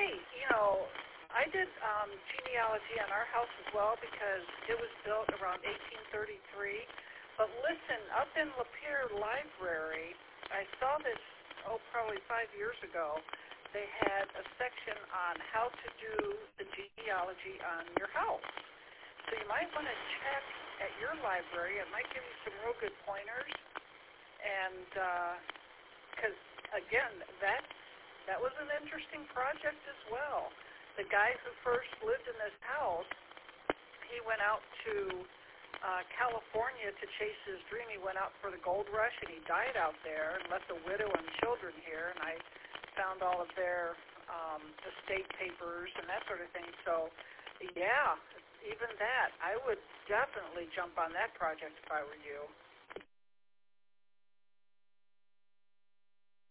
Hey, I did genealogy on our house as well because it was built around 1833. But listen, up in Lapeer Library, I saw this, probably 5 years ago. They had a section on how to do the genealogy on your house. So you might want to check at your library. It might give you some real good pointers. And because, again, that was an interesting project as well. The guy who first lived in this house, he went out to California to chase his dream. He went out for the gold rush, and he died out there and left a widow and children here. And I found all of their estate papers and that sort of thing. So, yeah, even that, I would definitely jump on that project if I were you.